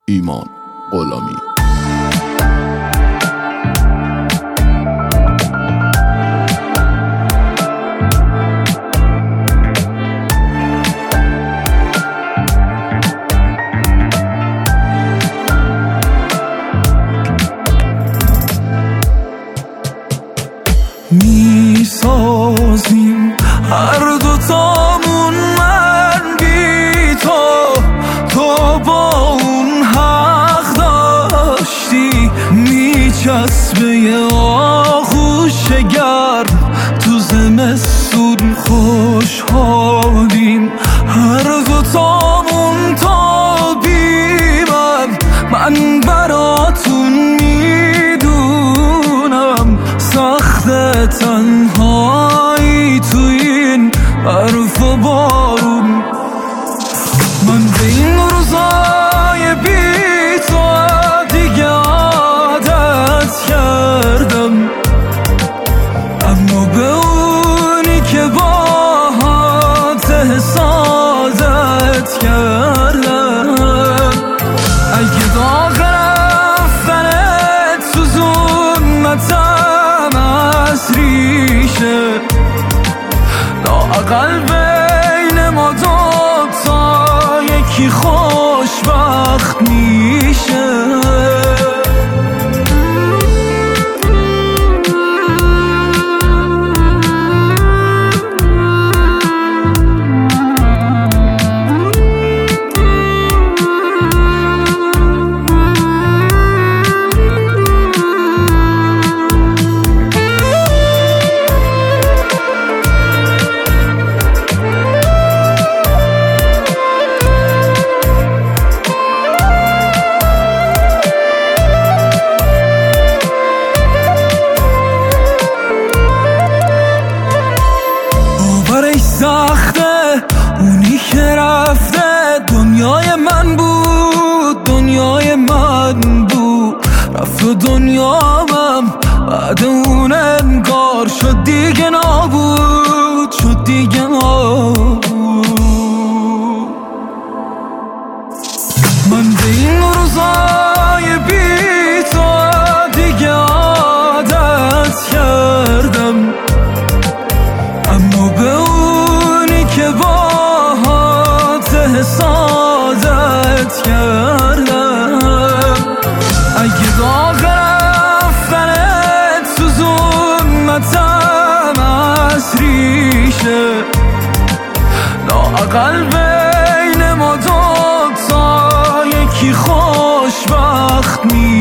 ایمان غلامی. میسازیم هر دوتامون، من بی تو با اون حق داشتی. میچسبه یه آغوش گرم تو زمستون، خوشحالیم هر دوتامون تابیمن. من براتون میدونم سخت تنهایی تو این برف و بارون. من به این روزای بی تو دیگه عادت کردم، اما به اونی که باهات حسادت کردم. اگه داغ رفتنت سوزوندتم از ریشه، لااقل بین ما دوتا یکی خوشبخت میشه. سخته اونی که رفته، دنیای من بود، دنیای من بود. رفت و دنیامم بعد اون انگار شد دیگه نابود، شد دیگه نابود. من به این روزای بی تو دیگه عادت کردم، اما به اونی که باهات حسادت کردم. اگه داغ رفتنت سوزوندتم از ریشه، لااقل بین ما دوتا یکی خوشبخت